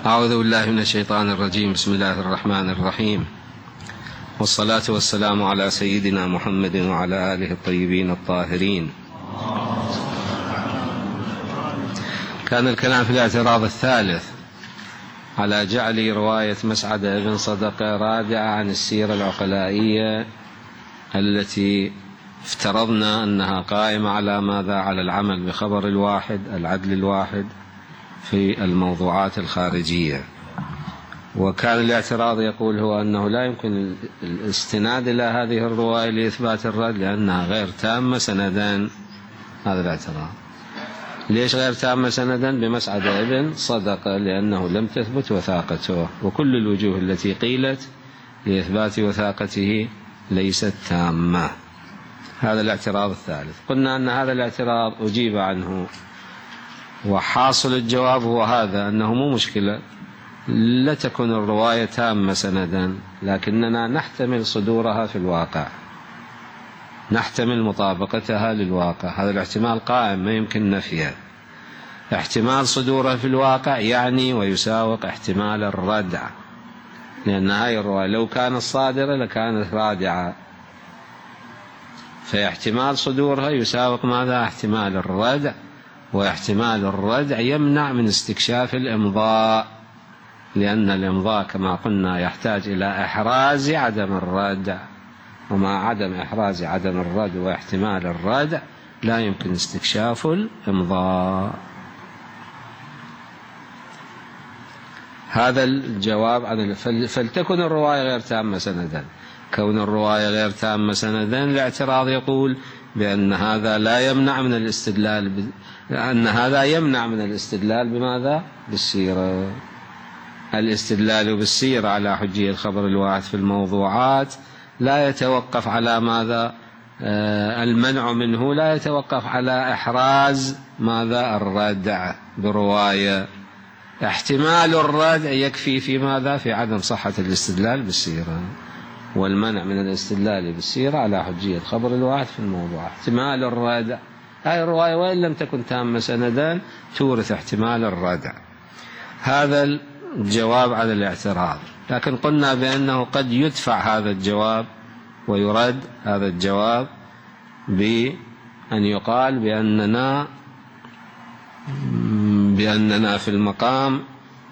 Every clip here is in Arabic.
أعوذ بالله من الشيطان الرجيم. بسم الله الرحمن الرحيم، والصلاة والسلام على سيدنا محمد وعلى آله الطيبين الطاهرين. كان الكلام في الاعتراض الثالث على جعل رواية مسعد بن صدقة رادعة عن السيرة العقلائية التي افترضنا أنها قائمة على ماذا؟ على العمل بخبر الواحد، العدل الواحد في الموضوعات الخارجية. وكان الاعتراض يقول هو أنه لا يمكن الاستناد إلى هذه الرواية لإثبات الرد لأنها غير تامة سندا. هذا الاعتراض. ليش غير تامة سندا بمسعد بن صدقة؟ لأنه لم تثبت وثاقته، وكل الوجوه التي قيلت لإثبات وثاقته ليست تامة. هذا الاعتراض الثالث. قلنا أن هذا الاعتراض أجيب عنه، وحاصل الجواب هو هذا، أنه مو مشكلة لا تكون الرواية تامة سندا، لكننا نحتمل صدورها في الواقع، نحتمل مطابقتها للواقع. هذا الاحتمال قائم ما يمكن نفيه. احتمال صدورها في الواقع يعني ويساوق احتمال الردع، لأن هذه الرواية لو كانت صادرة لكانت رادعة، فاحتمال صدورها يساوق ماذا؟ احتمال الردع، واحتمال الردع يمنع من استكشاف الإمضاء، لأن الإمضاء كما قلنا يحتاج إلى إحراز عدم الردع، ومع عدم إحراز عدم الردع واحتمال الردع لا يمكن استكشاف الإمضاء. هذا الجواب عن فلتكن الرواية غير تامة سندا. كون الرواية غير تامة سندا الاعتراض يقول بأن هذا لا يمنع من الاستدلال أن هذا يمنع من الاستدلال بماذا؟ بالسيرة. الاستدلال بالسيرة على حجية الخبر الواحد في الموضوعات لا يتوقف على ماذا؟ المنع منه لا يتوقف على إحراز ماذا؟ الردع برواية. احتمال الردع يكفي في ماذا؟ في عدم صحة الاستدلال بالسيرة، والمنع من الاستدلال بالسيرة على حجية خبر الواحد في الموضوع. احتمال الردع، هذه الرواية وإن لم تكن تامة سندا تورث احتمال الردع. هذا الجواب على الاعتراض. لكن قلنا بأنه قد يدفع هذا الجواب ويرد هذا الجواب بأن يقال بأننا في المقام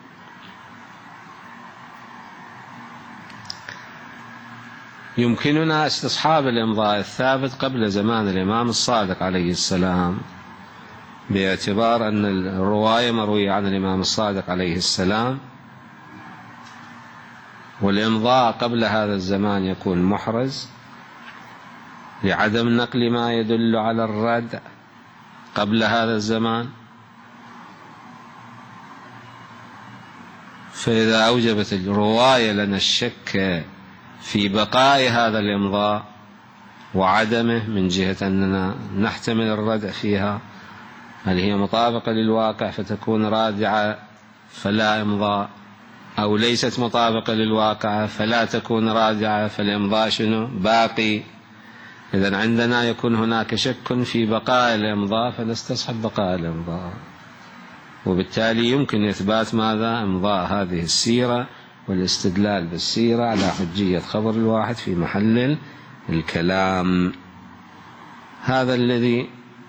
يمكننا استصحاب الإمضاء الثابت قبل زمان الإمام الصادق عليه السلام، باعتبار أن الرواية مروية عن الإمام الصادق عليه السلام، والإمضاء قبل هذا الزمان يكون محرز لعدم نقل ما يدل على الردع قبل هذا الزمان. فإذا أوجبت الرواية لنا الشك في بقاء هذا الإمضاء وعدمه من جهة أننا نحتمل الردع فيها، هل هي مطابقة للواقع فتكون رادعة فلا إمضاء، أو ليست مطابقة للواقع فلا تكون رادعة فالإمضاء شنو؟ باقي. إذن عندنا يكون هناك شك في بقاء الإمضاء فنستصحب بقاء الإمضاء، وبالتالي يمكن إثبات ماذا؟ إمضاء هذه السيرة والاستدلال بالسيرة على حجية خبر الواحد في محل الكلام. هذا الذي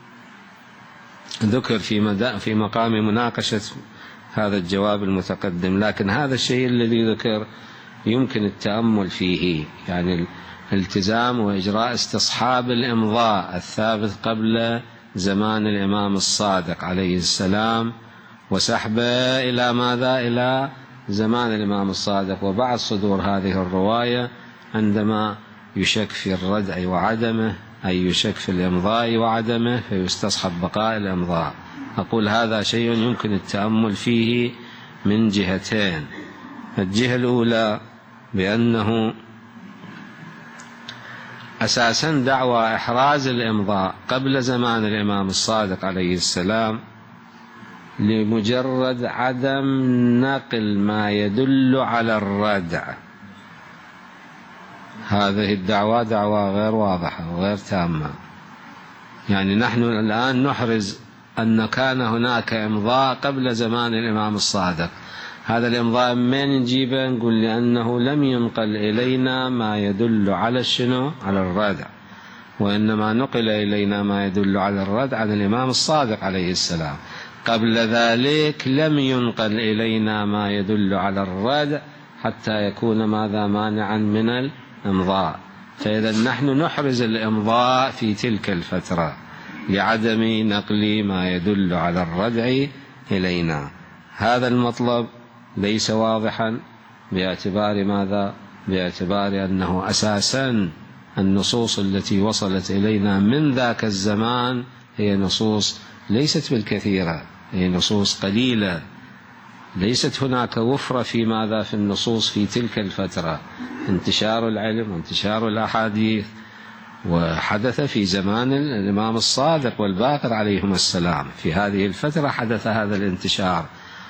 ذكر في مقام مناقشة هذا الجواب المتقدم. لكن هذا الشيء الذي ذكر يمكن التأمل فيه، يعني الالتزام وإجراء استصحاب الإمضاء الثابت قبل زمان الإمام الصادق عليه السلام وسحبه إلى ماذا؟ إلى زمان الإمام الصادق، وبعد صدور هذه الرواية عندما يشك في الردع وعدمه، أي يشك في الإمضاء وعدمه، فيستصحب بقاء الإمضاء. أقول هذا شيء يمكن التأمل فيه من جهتين. الجهة الأولى بأنه أساسا دعوى إحراز الإمضاء قبل زمان الإمام الصادق عليه السلام لمجرد عدم نقل ما يدل على الردع، هذه الدعوة دعوة غير واضحة وغير تامة. يعني نحن الآن نحرز أن كان هناك إمضاء قبل زمان الإمام الصادق، هذا الإمضاء من نجيبه؟ نقول لأنه لم ينقل إلينا ما يدل على شنو؟ على الردع، وإنما نقل إلينا ما يدل على الردع عن الإمام الصادق عليه السلام. قبل ذلك لم ينقل إلينا ما يدل على الردع حتى يكون ماذا؟ مانعا من الإمضاء. فإذا نحن نحرز الإمضاء في تلك الفترة لعدم نقل ما يدل على الردع إلينا. هذا المطلب ليس واضحا باعتبار ماذا؟ باعتبار أنه أساسا النصوص التي وصلت إلينا من ذاك الزمان هي نصوص ليست بالكثيرة، هي نصوص قليلة، ليست هناك وفرة في ماذا؟ في النصوص في تلك الفترة. انتشار العلم وانتشار الأحاديث وحدث في زمان الإمام الصادق والباقر عليهم السلام. في هذه الفترة حدث هذا الانتشار،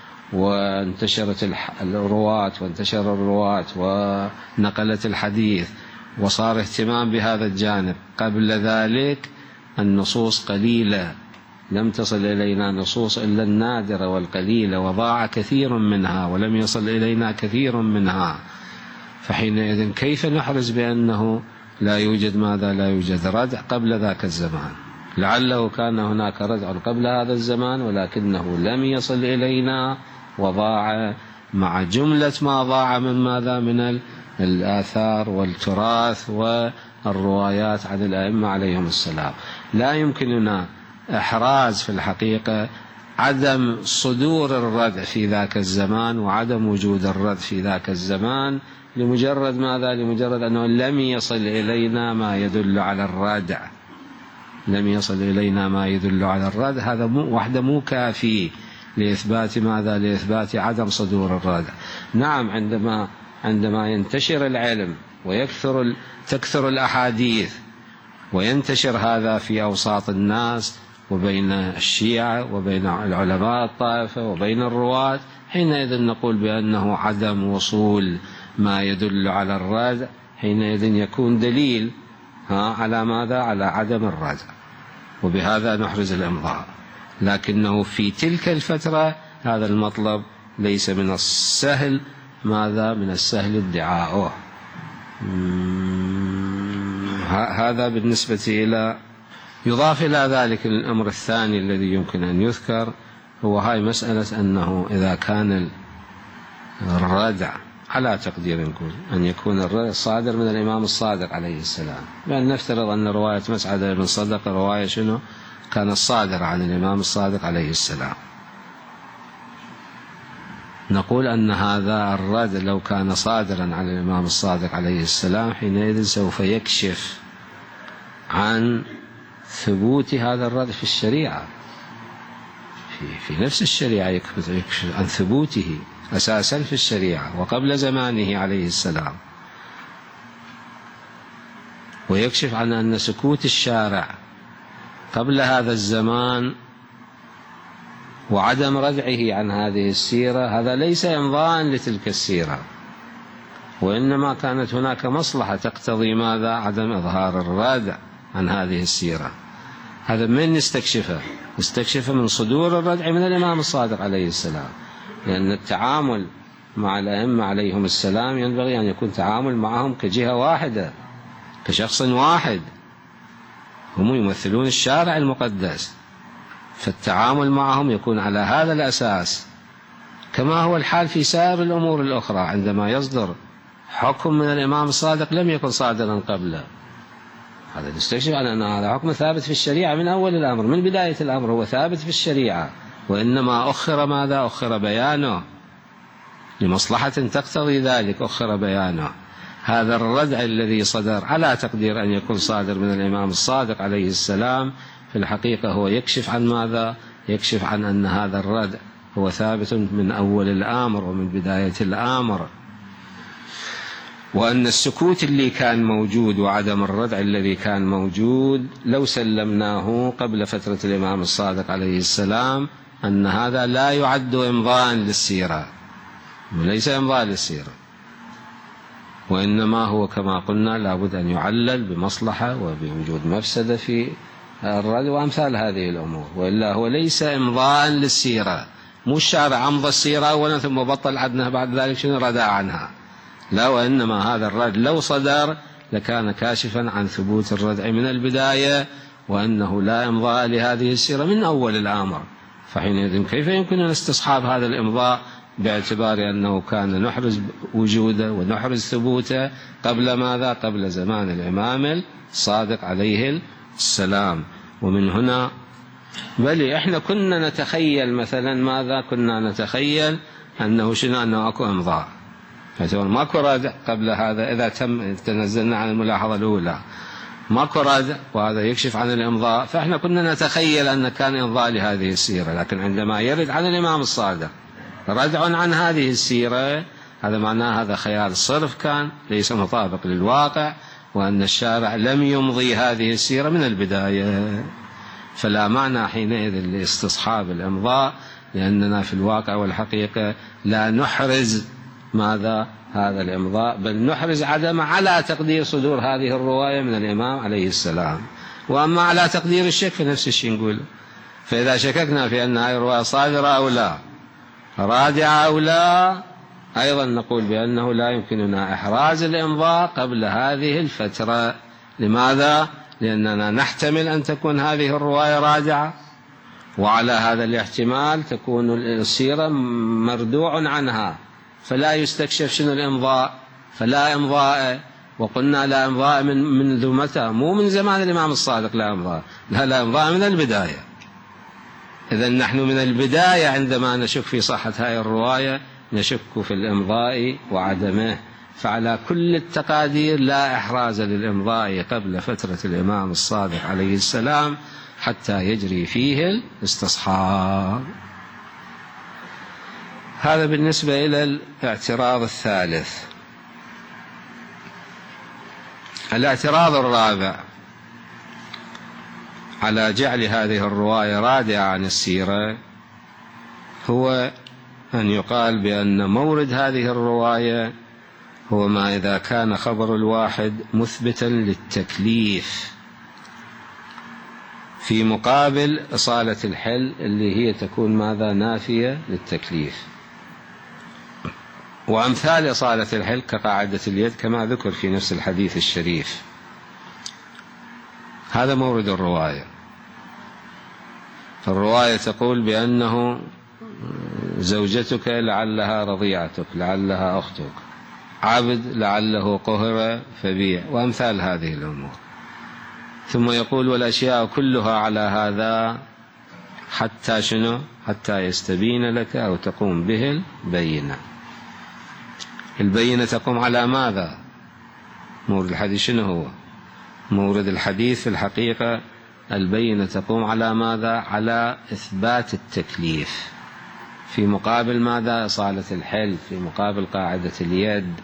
وانتشرت الرواة وانتشر الرواة ونقلت الحديث، وصار اهتمام بهذا الجانب. قبل ذلك النصوص قليلة، لم تصل إلينا نصوص إلا النادرة والقليلة، وضاع كثير منها ولم يصل إلينا كثير منها. فحينئذ كيف نحرز بأنه لا يوجد ماذا؟ لا يوجد ردع قبل ذاك الزمان؟ لعله كان هناك ردع قبل هذا الزمان ولكنه لم يصل إلينا، وضاع مع جملة ما ضاع من ماذا؟ من الآثار والتراث والروايات عن الأئمة عليهم السلام. لا يمكننا إحراز في الحقيقة عدم صدور الردع في ذاك الزمان وعدم وجود الردع في ذاك الزمان لمجرد ماذا؟ لمجرد أنه لم يصل إلينا ما يدل على الردع. لم يصل إلينا ما يدل على الردع، هذا وحده مو كافي لإثبات ماذا؟ لإثبات عدم صدور الردع. نعم، عندما ينتشر العلم تكثر الأحاديث وينتشر هذا في أوساط الناس وبين الشيعة وبين العلماء الطائفة وبين الرواة، حينئذ نقول بأنه عدم وصول ما يدل على الردع، حينئذ يكون دليل على ماذا؟ على عدم الردع، وبهذا نحرز الإمضاء. لكنه في تلك الفترة هذا المطلب ليس من السهل ماذا؟ من السهل ادعاؤه. هذا بالنسبة إلى. يضاف إلى ذلك الأمر الثاني الذي يمكن أن يذكر، هو هاي مسألة أنه إذا كان الردع على تقدير نقول أن يكون الردع صادر من الإمام الصادق عليه السلام، بأن نفترض أن رواية مسعدة بن صدقة رواية شنو؟ كانت صادرة عن الإمام الصادق عليه السلام. نقول أن هذا الردع لو كان صادرا عن الإمام الصادق عليه السلام حينئذ سوف يكشف عن ثبوت هذا الردع في الشريعة، في نفس الشريعة يكشف عن ثبوته أساسا في الشريعة وقبل زمانه عليه السلام، ويكشف عن أن سكوت الشارع قبل هذا الزمان وعدم ردعه عن هذه السيرة هذا ليس إمضاء لتلك السيرة، وإنما كانت هناك مصلحة تقتضي ماذا؟ عدم إظهار الردع عن هذه السيرة. هذا من نستكشفه؟ نستكشفه من صدور الردع من الإمام الصادق عليه السلام، لأن التعامل مع الأئمة عليهم السلام ينبغي أن يكون تعامل معهم كجهة واحدة، كشخص واحد، هم يمثلون الشارع المقدس، فالتعامل معهم يكون على هذا الأساس، كما هو الحال في سائر الأمور الأخرى. عندما يصدر حكم من الإمام الصادق لم يكن صادرا قبله، هذا نستكشف أن هذا حكم ثابت في الشريعة من أول الأمر، من بداية الأمر هو ثابت في الشريعة، وإنما أخر ماذا؟ أخر بيانه لمصلحة تقتضي ذلك، أخر بيانه. هذا الردع الذي صدر على تقدير أن يكون صادر من الإمام الصادق عليه السلام في الحقيقة هو يكشف عن ماذا؟ يكشف عن أن هذا الردع هو ثابت من أول الأمر ومن بداية الأمر، وأن السكوت اللي كان موجود وعدم الردع الذي كان موجود لو سلمناه قبل فترة الإمام الصادق عليه السلام أن هذا لا يعد إمضاء للسيرة، وليس إمضاء للسيرة، وإنما هو كما قلنا لابد أن يعلل بمصلحة وبوجود مفسدة في الردع وأمثال هذه الأمور، وإلا هو ليس إمضاء للسيرة، مو الشارع أمضى السيرة أولا ثم بطل عدنا بعد ذلك شنو ردع عنها، لا، وإنما هذا الردع لو صدر لكان كاشفا عن ثبوت الردع من البداية، وأنه لا إمضاء لهذه السيرة من أول الأمر. فحينئذ كيف يمكننا استصحاب هذا الإمضاء باعتبار أنه كان نحرز وجوده ونحرز ثبوته قبل ماذا؟ قبل زمان الإمام الصادق عليه السلام. ومن هنا بل إحنا كنا نتخيل مثلا ماذا؟ كنا نتخيل أنه شنو؟ أنه أكو إمضاء، ماكو ردع قبل هذا. إذا تنزلنا عن الملاحظة الأولى ماكو ردع وهذا يكشف عن الإمضاء، فإحنا كنا نتخيل أن كان إمضاء لهذه السيرة. لكن عندما يرد عن الإمام الصادق ردع عن هذه السيرة، هذا معناه هذا خيال صرف كان ليس مطابق للواقع، وأن الشارع لم يمضي هذه السيرة من البداية. فلا معنى حينئذ لاستصحاب الإمضاء، لأننا في الواقع والحقيقة لا نحرز ماذا؟ هذا الإمضاء، بل نحرز عدمه على تقدير صدور هذه الرواية من الإمام عليه السلام. وأما على تقدير الشك فنفس الشيء نقول. فإذا شككنا في أن هذه الرواية صادرة أو لا، رادعة أو لا، أيضا نقول بأنه لا يمكننا إحراز الإمضاء قبل هذه الفترة. لماذا؟ لأننا نحتمل أن تكون هذه الرواية رادعة، وعلى هذا الاحتمال تكون السيرة مردوع عنها، فلا يستكشف شنو الإمضاء، فلا إمضاء. وقلنا لا إمضاء منذ متى؟ مو من زمان الإمام الصادق لا إمضاء، لا إمضاء من البداية. إذن نحن من البداية عندما نشك في صحة هذه الرواية نشك في الإمضاء وعدمه. فعلى كل التقادير لا إحراز للإمضاء قبل فترة الإمام الصادق عليه السلام حتى يجري فيه الاستصحاب. هذا بالنسبة إلى الاعتراض الثالث. الاعتراض الرابع على جعل هذه الرواية رادعة عن السيرة هو أن يقال بأن مورد هذه الرواية هو ما إذا كان خبر الواحد مثبتا للتكليف في مقابل إصالة الحل اللي هي تكون ماذا؟ نافية للتكليف. وأمثال إصالة الحل كقاعدة اليد كما ذكر في نفس الحديث الشريف. هذا مورد الرواية. الرواية تقول بأنه زوجتك لعلها رضيعتك، لعلها أختك، عبد لعله قهر فبيع، وأمثال هذه الأمور. ثم يقول والأشياء كلها على هذا حتى شنو؟ حتى يستبين لك أو تقوم به البينة. البينة تقوم على ماذا؟ مورد الحديث شنو هو؟ مورد الحديث في الحقيقة البينة تقوم على ماذا؟ على إثبات التكليف في مقابل ماذا؟ إصالة الحل، في مقابل قاعدة اليد.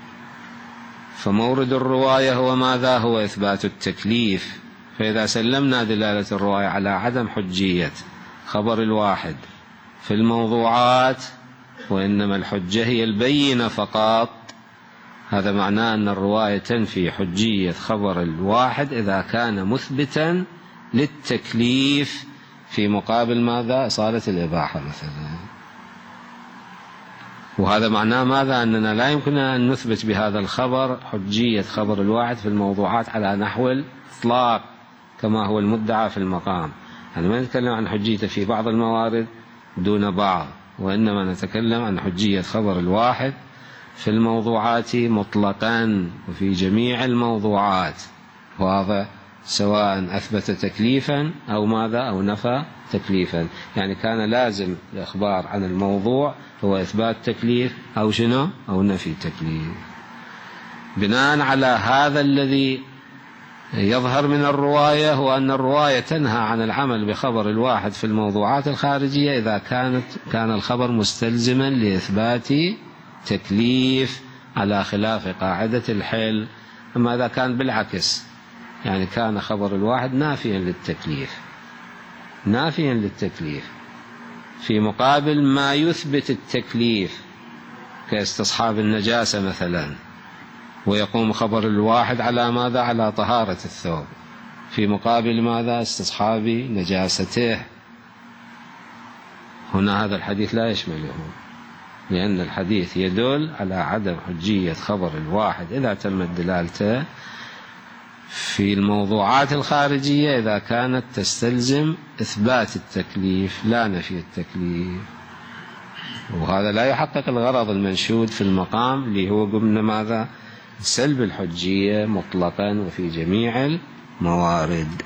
فمورد الرواية هو ماذا؟ هو إثبات التكليف. فإذا سلمنا دلالة الرواية على عدم حجية خبر الواحد في الموضوعات، وإنما الحجة هي البينة فقط، هذا معناه أن الرواية تنفي حجية خبر الواحد إذا كان مثبتا للتكليف في مقابل ماذا؟ إصالة الإباحة مثلا. وهذا معناه ماذا؟ أننا لا يمكننا أن نثبت بهذا الخبر حجية خبر الواحد في الموضوعات على نحو الإطلاق كما هو المدعى في المقام. يعني ما نتكلم عن حجيته في بعض الموارد دون بعض، وإنما نتكلم عن حجية خبر الواحد في الموضوعات مطلقا وفي جميع الموضوعات، واضح؟ سواء أثبت تكليفا أو ماذا؟ أو نفى تكليفا. يعني كان لازم الإخبار عن الموضوع هو إثبات تكليف أو شنو؟ أو نفي تكليف. بناء على هذا الذي يظهر من الرواية هو أن الرواية تنهى عن العمل بخبر الواحد في الموضوعات الخارجية إذا كان الخبر مستلزما لإثبات تكليف على خلاف قاعدة الحل. أما إذا كان بالعكس، يعني كان خبر الواحد نافيا للتكليف في مقابل ما يثبت التكليف كاستصحاب النجاسة مثلا، ويقوم خبر الواحد على ماذا؟ على طهارة الثوب، في مقابل ماذا؟ استصحاب نجاسته. هنا هذا الحديث لا يشمله، لأن الحديث يدل على عدم حجية خبر الواحد إذا تمت دلالته في الموضوعات الخارجية إذا كانت تستلزم إثبات التكليف لا نفي التكليف، وهذا لا يحقق الغرض المنشود في المقام اللي هو قمنا ماذا؟ سلب الحجية مطلقا وفي جميع الموارد.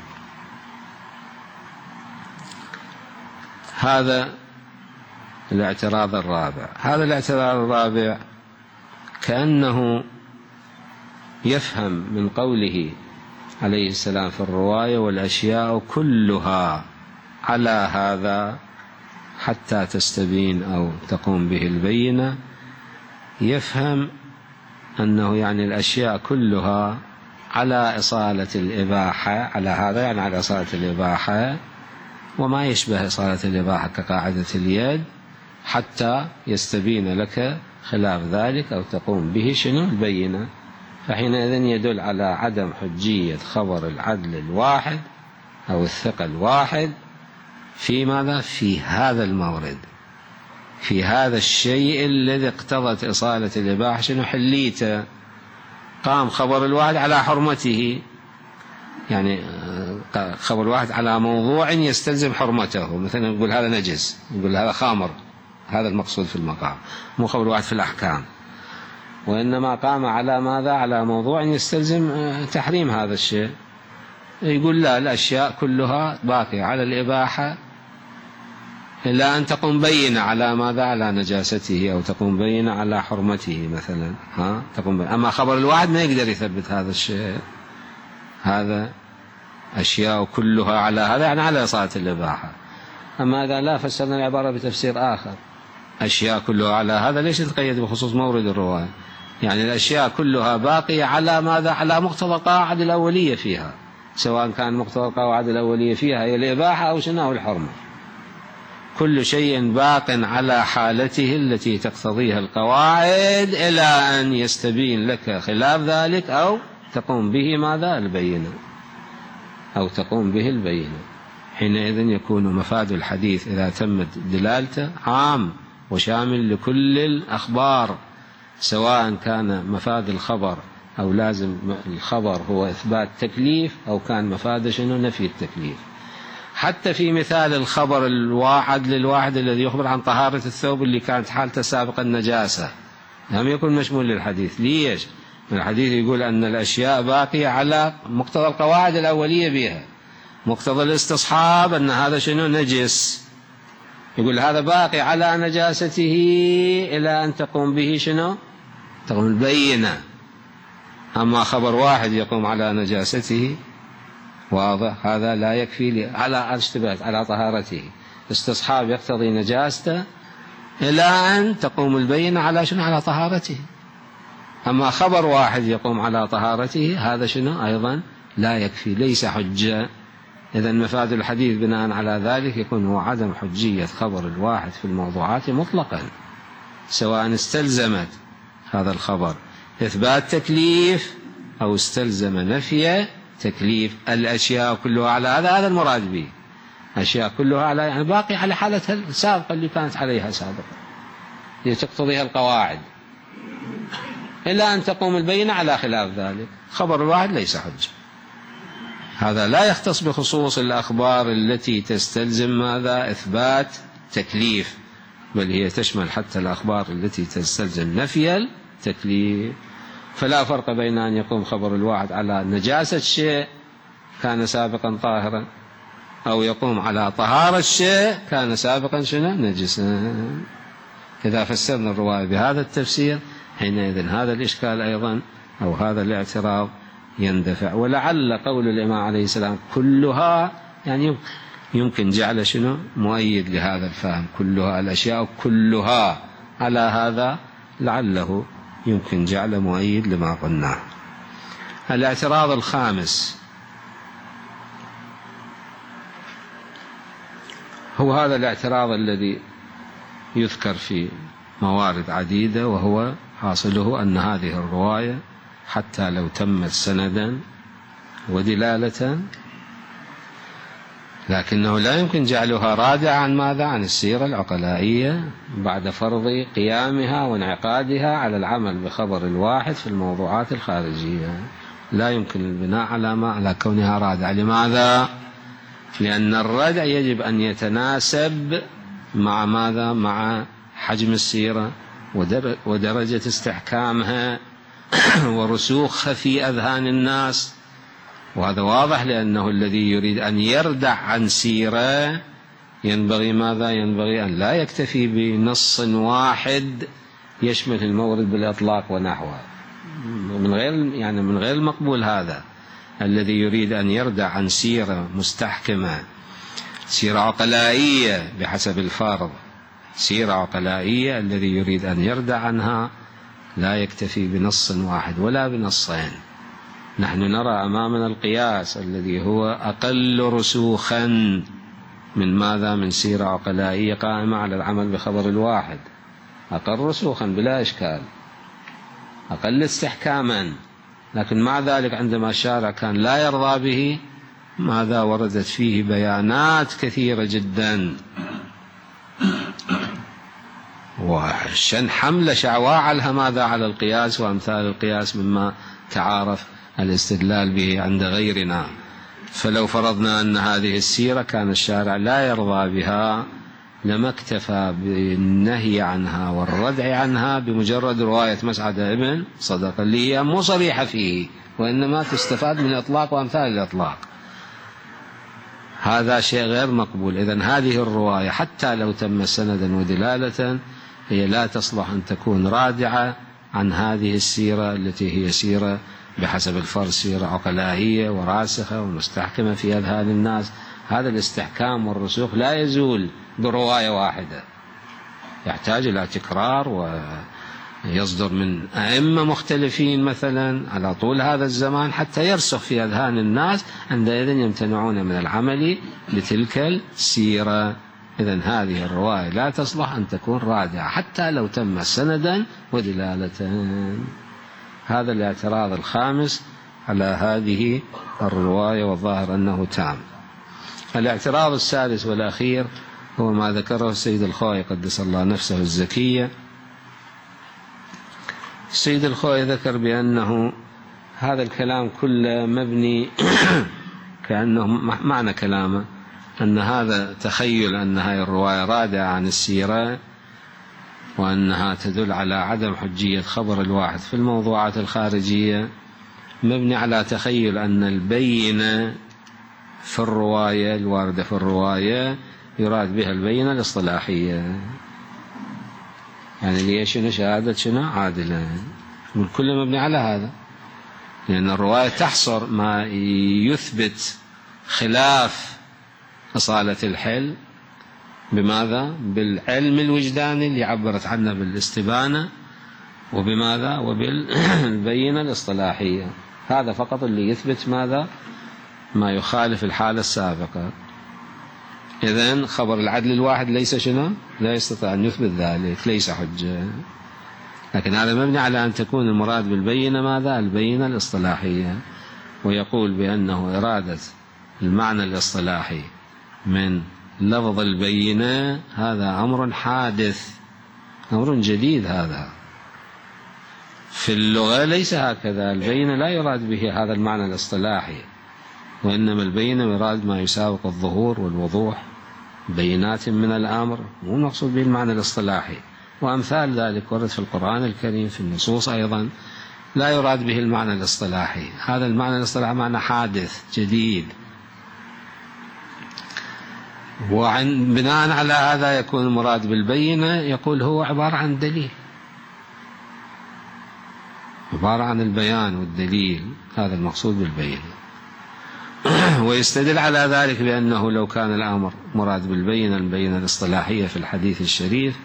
هذا الاعتراض الرابع. هذا الاعتراض الرابع كأنه يفهم من قوله عليه السلام في الرواية والأشياء كلها على هذا حتى تستبين أو تقوم به البينة، يفهم أنه يعني الأشياء كلها على إصالة الإباحة، على هذا يعني على إصالة الإباحة وما يشبه إصالة الإباحة كقاعدة اليد حتى يستبين لك خلاف ذلك أو تقوم به شنو البينة. فحينئذ يدل على عدم حجية خبر العدل الواحد أو الثقة الواحد في ماذا؟ في هذا المورد، في هذا الشيء الذي اقتضت إصالة الإباحة شنو حليته. قام خبر الواحد على حرمته، يعني خبر الواحد على موضوع يستلزم حرمته، مثلا يقول هذا نجس، يقول هذا خامر، هذا المقصود في المقام، مو خبر واحد في الأحكام، وإنما قام على ماذا؟ على موضوع يستلزم تحريم هذا الشيء. يقول لا، الأشياء كلها باقية على الإباحة إلا أن تقوم بينة على ماذا؟ على نجاسته أو تقوم بينة على حرمته مثلا، تقوم بينة. أما خبر الواحد ما يقدر يثبت هذا الشيء. هذا أشياء كلها على هذا يعني على إصالة الإباحة. أما إذا لا فسرنا العبارة بتفسير آخر، أشياء كلها على هذا، ليش نتقيد بخصوص مورد الرواية؟ يعني الأشياء كلها باقية على ماذا؟ على مقتضى القواعد الأولية فيها، سواء كان مقتضى القواعد الأولية فيها هي الإباحة أو شنو الحرمة. كل شيء باق على حالته التي تقتضيها القواعد إلى أن يستبين لك خلاف ذلك أو تقوم به ماذا؟ البينة، أو تقوم به البينة. حينئذ يكون مفاد الحديث إذا تمت دلالته عام وشامل لكل الأخبار، سواء كان مفاد الخبر أو لازم الخبر هو إثبات تكليف أو كان مفاد شنو نفي التكليف. حتى في مثال الخبر الواحد للواحد الذي يخبر عن طهارة الثوب اللي كانت حالته سابقا النجاسة لم يكن مشمول للحديث. ليش؟ الحديث يقول أن الأشياء باقية على مقتضى القواعد الأولية بها، مقتضى الاستصحاب أن هذا شنو نجس، يقول هذا باقي على نجاسته إلى أن تقوم به شنو؟ تقوم البينة. أما خبر واحد يقوم على نجاسته واضح، هذا لا يكفي على اشتباه على طهارته، استصحاب يقتضي نجاسته إلى أن تقوم البينة على شنو؟ على طهارته. أما خبر واحد يقوم على طهارته هذا شنو؟ أيضا لا يكفي، ليس حجة. إذا مفاد الحديث بناء على ذلك يكون هو عدم حجية خبر الواحد في الموضوعات مطلقا، سواء استلزمت هذا الخبر إثبات تكليف أو استلزم نفي تكليف. الأشياء كلها على هذا المراد به، أشياء كلها على يعني باقي على حالتها السابقة اللي كانت عليها سابقا، اللي تقتضيها القواعد، إلا أن تقوم البينة على خلاف ذلك. خبر الواحد ليس حجة. هذا لا يختص بخصوص الأخبار التي تستلزم ماذا؟ إثبات تكليف، بل هي تشمل حتى الأخبار التي تستلزم نفي التكليف. فلا فرق بين أن يقوم خبر الواحد على نجاسة شيء كان سابقا طاهرا أو يقوم على طهارة شيء كان سابقا شنو؟ نجسا. إذا فسرنا الرواية بهذا التفسير حينئذ هذا الإشكال أيضا أو هذا الاعتراض يندفع. ولعل قول الإمام عليه السلام كلها يعني يمكن جعل شنو؟ مؤيد لهذا الفهم، كلها الأشياء كلها على هذا، لعله يمكن جعل مؤيد لما قلناه. الاعتراض الخامس هو هذا الاعتراض الذي يذكر في موارد عديدة، وهو حاصله أن هذه الرواية حتى لو تمت سندا ودلالة لكنه لا يمكن جعلها رادعة عن ماذا؟ عن السيرة العقلائية بعد فرض قيامها وانعقادها على العمل بخبر الواحد في الموضوعات الخارجية. لا يمكن البناء على كونها رادعة. لماذا؟ لأن الردع يجب أن يتناسب مع ماذا؟ مع حجم السيرة ودرجة استحكامها ورسوخها في أذهان الناس. وهذا واضح، لأنه الذي يريد أن يردع عن سيرة ينبغي ماذا؟ ينبغي أن لا يكتفي بنص واحد يشمل المورد بالإطلاق ونحوه، من غير المقبول هذا. الذي يريد أن يردع عن سيرة مستحكمة، سيرة عقلائية بحسب الفرض، سيرة عقلائية، الذي يريد أن يردع عنها لا يكتفي بنص واحد ولا بنصين. نحن نرى أمامنا القياس الذي هو أقل رسوخا من ماذا؟ من سيرة عقلائية قائمة على العمل بخبر الواحد، أقل رسوخا بلا إشكال، أقل استحكاما. لكن مع ذلك عندما الشارع كان لا يرضى به، ماذا؟ وردت فيه بيانات كثيرة جدا وشن حمل شعواعلها ماذا؟ على القياس وأمثال القياس مما تعارف الاستدلال به عند غيرنا. فلو فرضنا أن هذه السيرة كان الشارع لا يرضى بها لما اكتفى بالنهي عنها والردع عنها بمجرد رواية مسعد ابن صدقة اللي هي مو صريحة فيه، وإنما تستفاد من الإطلاق وأمثال الإطلاق. هذا شيء غير مقبول. إذن هذه الرواية حتى لو تم سندا ودلالة هي لا تصلح أن تكون رادعة عن هذه السيرة التي هي سيرة بحسب الفرض سيرة عقلائية وراسخة ومستحكمة في أذهان الناس. هذا الاستحكام والرسوخ لا يزول برواية واحدة، يحتاج إلى تكرار ويصدر من أئمة مختلفين مثلا على طول هذا الزمان حتى يرسخ في أذهان الناس، عندئذ يمتنعون من العمل بتلك السيرة. إذن هذه الرواية لا تصلح أن تكون رادعة حتى لو تم سندا ودلالة. هذا الاعتراض الخامس على هذه الرواية، والظاهر أنه تام. الاعتراض السادس والأخير هو ما ذكره السيد الخوئي قدس الله نفسه الزكية. السيد الخوئي ذكر بأنه هذا الكلام كله مبني كأنه معنى كلامه أن هذا تخيل أن هذه الرواية رادعة عن السيرة، وأنها تدل على عدم حجية خبر الواحد في الموضوعات الخارجية، مبني على تخيل أن البينة في الرواية الواردة في الرواية يراد بها البينة الاصطلاحية، يعني ليش شهادة شنو عادلة. والكل مبني على هذا، لأن الرواية تحصر ما يثبت خلاف أصالة الحل بماذا؟ بالعلم الوجداني اللي عبرت عنه بالاستبانة، وبماذا؟ وبالبينة الاصطلاحية. هذا فقط اللي يثبت ماذا؟ ما يخالف الحالة السابقة. إذن خبر العدل الواحد ليس شنو؟ لا يستطيع أن يثبت ذلك، ليس حجة. لكن هذا مبني على أن تكون المراد بالبينة ماذا؟ البينة الاصطلاحية. ويقول بأنه إرادة المعنى الاصطلاحي من لفظ البينة هذا أمر حادث، أمر جديد. هذا في اللغة ليس هكذا. البينة لا يراد به هذا المعنى الاصطلاحي، وإنما البينة يراد ما يساوق الظهور والوضوح، بينات من الأمر، مو مقصود به المعنى الاصطلاحي. وأمثال ذلك ورد في القرآن الكريم في النصوص أيضا لا يراد به المعنى الاصطلاحي. هذا المعنى الاصطلاحي معنى حادث جديد، وبناء على هذا يكون المراد بالبينة يقول هو عبارة عن دليل، عبارة عن البيان والدليل، هذا المقصود بالبينة. ويستدل على ذلك بأنه لو كان الأمر مراد بالبينة البينة الاصطلاحية في الحديث الشريف،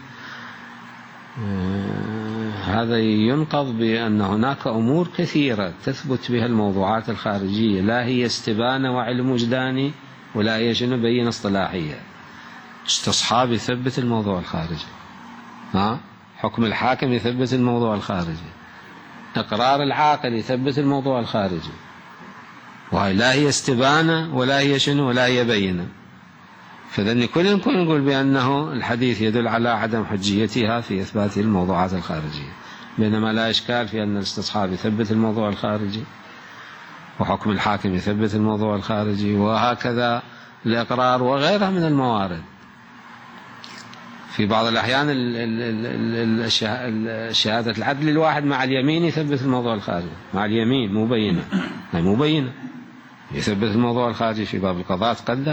هذا ينقض بأن هناك أمور كثيرة تثبت بها الموضوعات الخارجية، لا هي استبانة وعلم وجداني، ولا هي شنو بينة اصطلاحية. استصحاب يثبت الموضوع الخارجي، حكم الحاكم يثبت الموضوع الخارجي، إقرار العاقل يثبت الموضوع الخارجي، وهي لا هي استبانة ولا هي شنو ولا هي بينة. فإذن كل نقول بأنه الحديث يدل على عدم حجيتها في إثبات الموضوعات الخارجية، بينما لا إشكال في أن الاستصحاب يثبت الموضوع الخارجي، وحكم الحاكم يثبت الموضوع الخارجي، وهكذا الإقرار وغيرها من الموارد. في بعض الأحيان شهادة العدل الواحد مع اليمين يثبت الموضوع الخارجي، مع اليمين مبينة، مبينة يثبت الموضوع الخارجي. في باب القضاء تقدم.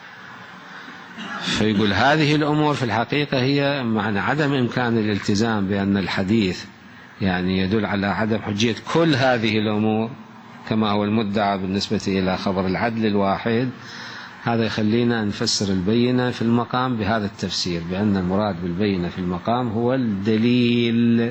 فيقول هذه الأمور في الحقيقة هي معنى عدم إمكان الالتزام بأن الحديث يعني يدل على عدم حجية كل هذه الأمور كما هو المدعى بالنسبة إلى خبر العدل الواحد. هذا يخلينا نفسر البينة في المقام بهذا التفسير، بأن المراد بالبينة في المقام هو الدليل،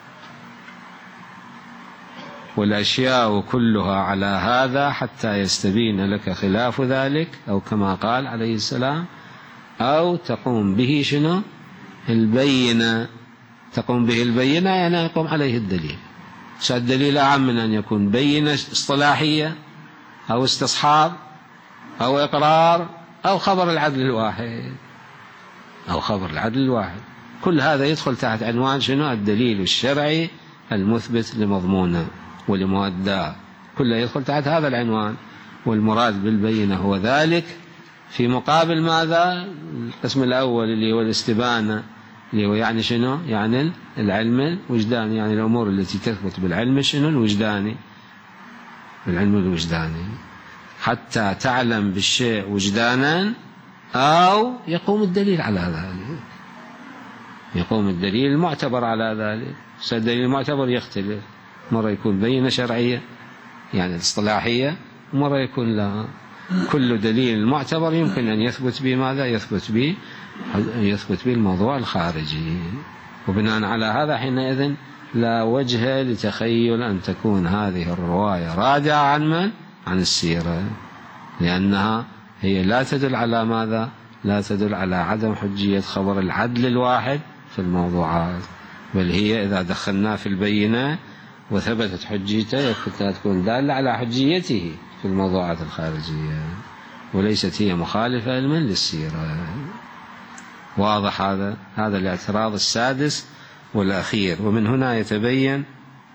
والأشياء كلها على هذا حتى يستبين لك خلاف ذلك، أو كما قال عليه السلام، أو تقوم به شنو؟ البينة. تقوم به البينة يعني يقوم عليه الدليل. الدليل أعم من أن يكون بينة اصطلاحية أو استصحاب أو إقرار أو خبر العدل الواحد، أو خبر العدل الواحد. كل هذا يدخل تحت عنوان شنو؟ الدليل الشرعي المثبت لمضمونه ولمؤداه، كله يدخل تحت هذا العنوان. والمراد بالبينة هو ذلك، في مقابل ماذا؟ القسم الأول اللي هو الاستبانة، اللي هو يعني شنو؟ يعني العلم الوجداني، يعني الأمور التي تثبت بالعلم شنو؟ الوجداني، بالعلم الوجداني، حتى تعلم بالشيء وجدانا أو يقوم الدليل على ذلك، يقوم الدليل المعتبر على ذلك. الدليل المعتبر يختلف، مرة يكون بينة شرعية يعني الاصطلاحية، ومرة يكون لا. كل دليل معتبر يمكن أن يثبت به ماذا؟ يثبت به الموضوع الخارجي. وبناء على هذا حينئذ لا وجه لتخيل أن تكون هذه الرواية راجعة عن من؟ عن السيرة، لأنها هي لا تدل على ماذا؟ لا تدل على عدم حجية خبر العدل الواحد في الموضوعات، بل هي إذا دخلنا في البينة وثبتت حجيته تكون دالة على حجيته في الموضوعات الخارجية، وليست هي مخالفة علما للسيرة. واضح هذا؟ هذا الاعتراض السادس والأخير. ومن هنا يتبين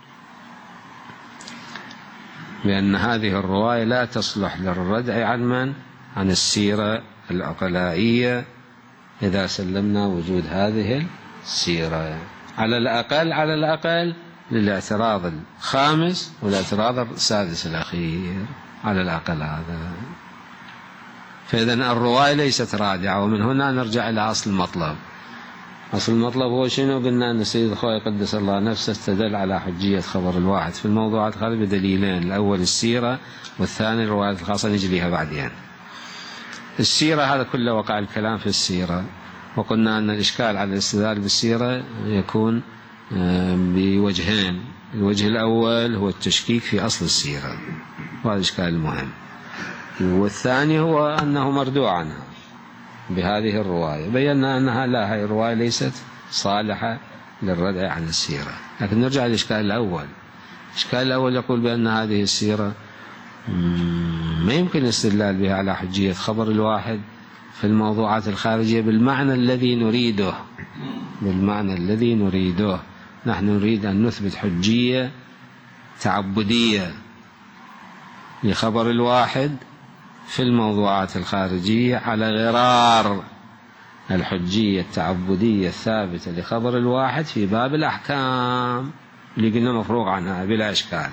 بأن هذه الرواية لا تصلح للردع عن من؟ عن السيرة العقلائية إذا سلمنا وجود هذه السيرة، على الأقل للاعتراض الخامس والاعتراض السادس الأخير، على الأقل هذا. فإذن الرواية ليست راجعة. ومن هنا نرجع إلى أصل المطلب. أصل المطلب هو شنو؟ قلنا أن السيد الخوئي قدس الله نفسه استدل على حجية خبر الواحد في الموضوعات هذه بدليلين، الأول السيرة، والثاني الرواية الخاصة نجي لها بعدين. السيرة هذا كله وقع الكلام في السيرة، وقلنا أن الإشكال على الاستدلال بالسيرة يكون بوجهين. الوجه الأول هو التشكيك في أصل السيرة، وهذا الإشكال المهم، والثاني هو أنه مردوع عنها بهذه الرواية. بينا أنها لا، هذه الرواية ليست صالحة للردع عن السيرة. لكن نرجع للإشكال الأول. الإشكال الأول يقول بأن هذه السيرة ما يمكن الاستدلال بها على حجية خبر الواحد في الموضوعات الخارجية بالمعنى الذي نريده. بالمعنى الذي نريده نحن نريد أن نثبت حجية تعبدية لخبر الواحد في الموضوعات الخارجية على غرار الحجية التعبدية الثابتة لخبر الواحد في باب الأحكام اللي قلنا مفروغ عنها بلا إشكال.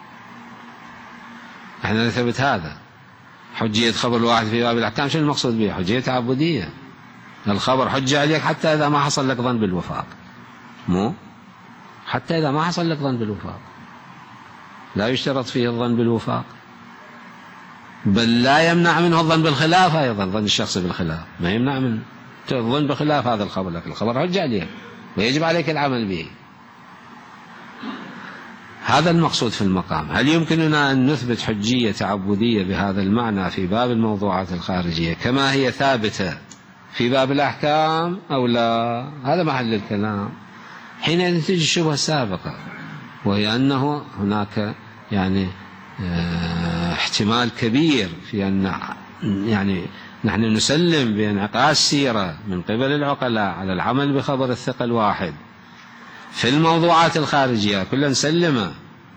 احنا نثبت هذا، حجية خبر الواحد في باب الأحكام. شو المقصود به؟ حجية تعبدية، الخبر حجة عليك حتى إذا ما حصل لك ظن بالوفاق، مو حتى إذا ما حصل لك ظن بالوفاق، لا يشترط فيه الظن بالوفاق، بل لا يمنع منه الظن بالخلاف. أيضا ظن الشخص بالخلاف ما يمنع منه الظن بخلاف هذا الخبر، لكن الخبر حجة عليك ويجب عليك العمل به. هذا المقصود في المقام. هل يمكننا أن نثبت حجية تعبدية بهذا المعنى في باب الموضوعات الخارجية كما هي ثابتة في باب الأحكام أو لا؟ هذا محل الكلام. حين تجي الشبهة السابقة، وهي أنه هناك يعني احتمال كبير في أن يعني نحن نسلم بانعقاد السيرة من قبل العقلاء على العمل بخبر الثقة الواحد في الموضوعات الخارجية، كلنا نسلمه،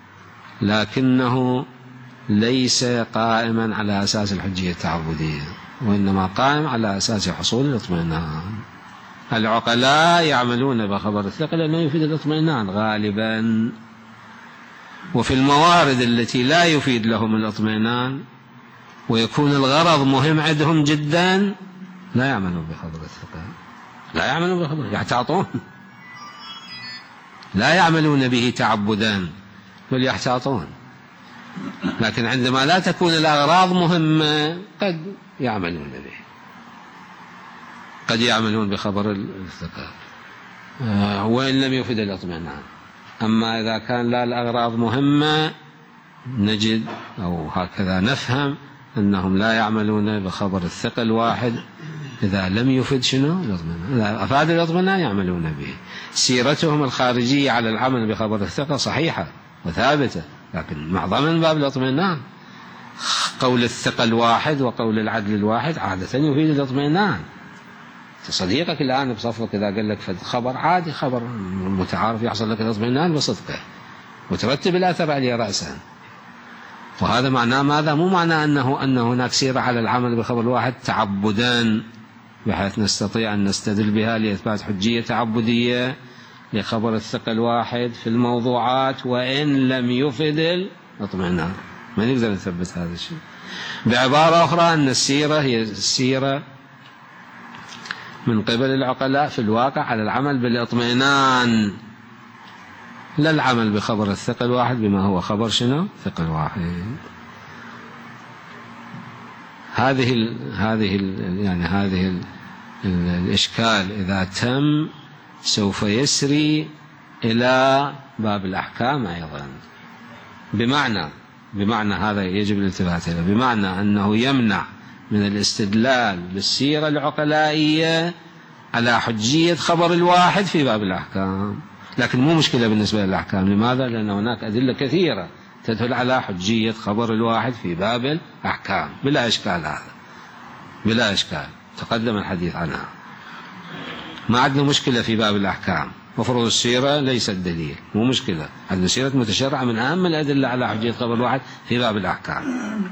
لكنه ليس قائما على أساس الحجية التعبدية، وإنما قائم على أساس حصول الاطمئنان. العقلاء يعملون بخبر الثقة لأنه يفيد الاطمئنان غالبا، وفي الموارد التي لا يفيد لهم الاطمئنان ويكون الغرض مهم عندهم جدا لا يعملون بخبر الثقة، لا يعملون بخبر، يحتاطون، لا يعملون به تعبدا بل يحتاطون. لكن عندما لا تكون الأغراض مهمة قد يعملون به، قد يعملون بخبر الثقة وإن لم يفد الاطمئنان. أما إذا كان لا الأغراض مهمة نجد أو هكذا نفهم أنهم لا يعملون بخبر الثقة الواحد إذا لم يفد شنو الاطمئنان. إذا أفاد الاطمئنان يعملون به. سيرتهم الخارجية على العمل بخبر الثقة صحيحة وثابتة، لكن معظم باب الاطمئنان. قول الثقة الواحد وقول العدل الواحد عادة يفيد الاطمئنان. صديقك الآن بصفك إذا قال لك خبر عادي، خبر متعارف، يحصل لك الاطمئنان بصدقه وترتب الأثر عليه رأسا. وهذا معناه ماذا؟ مو معناه أن هناك سيرة على العمل بخبر الواحد تعبدا بحيث نستطيع أن نستدل بها لإثبات حجية تعبدية لخبر الثقة الواحد في الموضوعات وإن لم يفد الاطمئنان. ما نقدر نثبت هذا الشيء. بعبارة أخرى أن السيرة هي السيرة من قبل العقلاء في الواقع على العمل بالاطمئنان، لا العمل بخبر الثقة الواحد بما هو خبر شنو؟ ثقة الواحد. هذه الإشكال إذا تم سوف يسري إلى باب الأحكام أيضا، بمعنى هذا يجب الالتفات إليه، بمعنى أنه يمنع من الاستدلال بالسيرة العقلائية على حجية خبر الواحد في باب الأحكام، لكن مو مشكلة بالنسبة للأحكام. لماذا؟ لأن هناك أدلة كثيرة تدل على حجية خبر الواحد في باب الأحكام بلا إشكال. هذا بلا إشكال تقدم الحديث عنها. ما عندنا مشكلة في باب الأحكام، مفروض السيرة ليست دليل، مو مشكلة، عندنا سيرة متشرعة من أهم الأدلة على حجية خبر الواحد في باب الأحكام.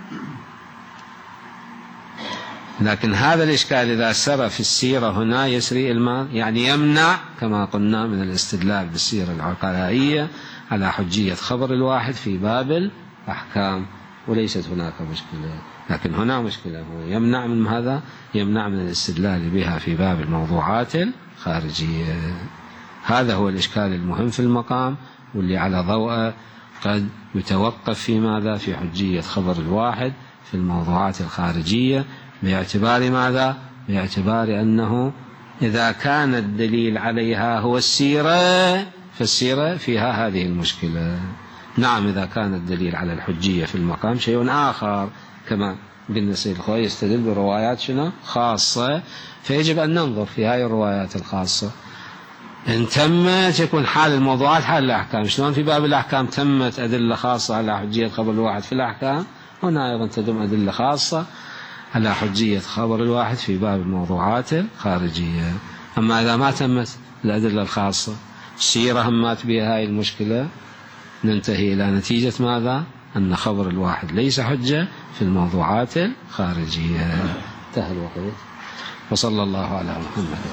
لكن هذا الإشكال إذا سرى في السيرة هنا يسري يعني يمنع كما قلنا من الاستدلال بالسيرة العقلائية على حجية خبر الواحد في باب الأحكام، وليست هناك مشكلة. لكن هنا مشكلة، هو يمنع من هذا، يمنع من الاستدلال بها في باب الموضوعات الخارجية. هذا هو الإشكال المهم في المقام، واللي على ضوءه قد يتوقف في ماذا؟ في حجية خبر الواحد في الموضوعات الخارجية، باعتبار ماذا؟ باعتبار أنه إذا كان الدليل عليها هو السيرة فالسيرة فيها هذه المشكلة. نعم إذا كان الدليل على الحجية في المقام شيء آخر، كما قلنا سيد الخوي يستدل بروايات شنو؟ خاصة، فيجب أن ننظر في هذه الروايات الخاصة. إن تمت يكون حال الموضوعات حال الأحكام. شلون في باب الأحكام تمت أدلة خاصة على حجية خبر الواحد في الأحكام، هنا أيضا تتم أدلة خاصة على حجية خبر الواحد في باب الموضوعات الخارجية. أما إذا ما تمت الأدلة الخاصة، السيرة همات بها هاي المشكلة، ننتهي إلى نتيجة ماذا؟ أن خبر الواحد ليس حجة في الموضوعات الخارجية. انتهى الوقت، وصلى الله على محمد.